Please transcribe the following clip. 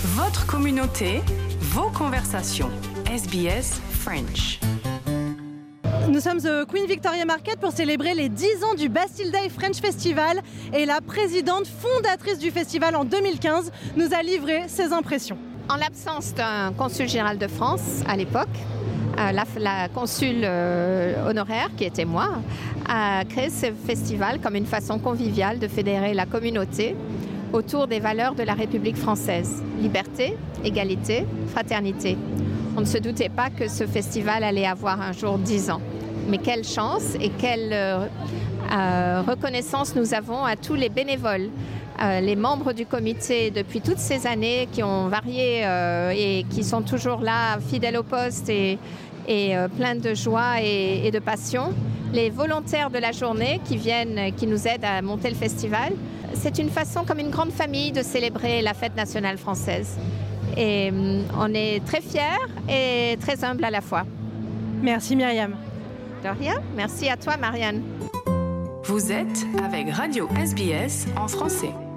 Votre communauté, vos conversations. SBS French. Nous sommes au Queen Victoria Market pour célébrer les 10 ans du Bastille Day French Festival et la présidente fondatrice du festival en 2015 nous a livré ses impressions. En l'absence d'un consul général de France à l'époque, la consul honoraire, qui était moi, a créé ce festival comme une façon conviviale de fédérer la communauté autour des valeurs de la République française. Liberté, égalité, fraternité. On ne se doutait pas que ce festival allait avoir un jour 10 ans. Mais quelle chance et quelle reconnaissance nous avons à tous les bénévoles, les membres du comité depuis toutes ces années qui ont varié et qui sont toujours là, fidèles au poste et pleins de joie et de passion. Les volontaires de la journée qui nous aident à monter le festival. C'est une façon, comme une grande famille, de célébrer la fête nationale française. Et on est très fiers et très humbles à la fois. Merci Myriam. De rien. Merci à toi, Marianne. Vous êtes avec Radio SBS en français.